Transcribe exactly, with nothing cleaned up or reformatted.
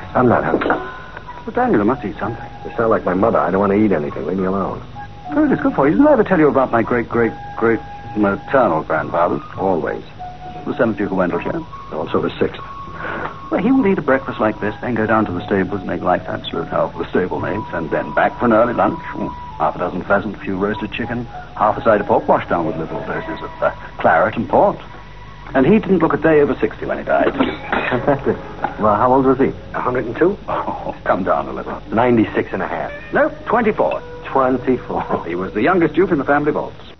I'm not hungry. Well, Daniel, I must eat something. You sound like my mother. I don't want to eat anything. Leave me alone. Good, it's good for you. Didn't I ever tell you about my great-great-great-maternal grandfather? Always. The seventh Duke of Wendleshire. Also the sixth. Well, he will eat a breakfast like this, then go down to the stables and make life absolute hell for the stablemates, and then back for an early lunch. Half a dozen pheasant, a few roasted chicken, half a side of pork washed down with liberal doses of uh, claret and port. And he didn't look a day over sixty when he died. Fantastic. Well, how old was he? one hundred two? Oh, come down a little. ninety-six and a half. No, twenty-four. twenty-four. He was the youngest duke in the family vaults.